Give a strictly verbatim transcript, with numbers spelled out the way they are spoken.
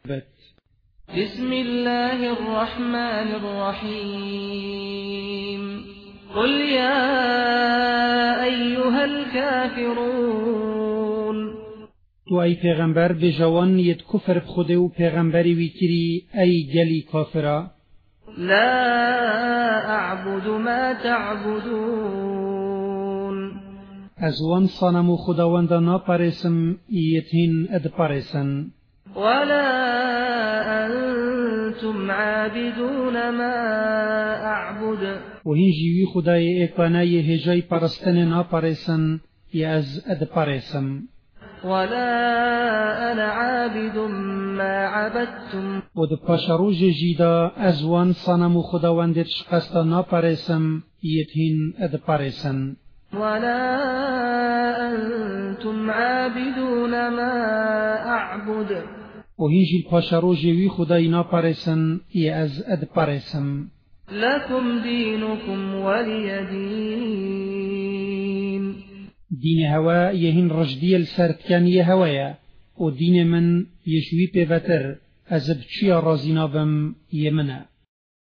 بسم الله الرحمن الرحيم قل يا أيها الكافرون تو ای پیغمبر بجوان ید کفر بخوده و پیغمبری ویکری ای گلی کافرا لا أعبد ما تعبدون از وان صنم خداوند ناپرسم ایتهن اد پرسن ولا أنتم عابدون ما أعبد و هین جیوی خدای اکانای هجای پرستن ناپرسن ی از اد پرسم ولا أنا عابد ما عبدتم و د پاشروج جیدا از وان صنم خداوند شقستا ناپرسم ایتهن اد پرسن ولا أنتم عابدون ما أعبد و هین جیل پاشروج وی خدای ناپرسن ی از اد پرسم لكم دينكم ولي دين دین هوا یهین رجدی السرتکن ی هوایا و دین من یشوی پیوتر از بچیا رازی نابم ی منه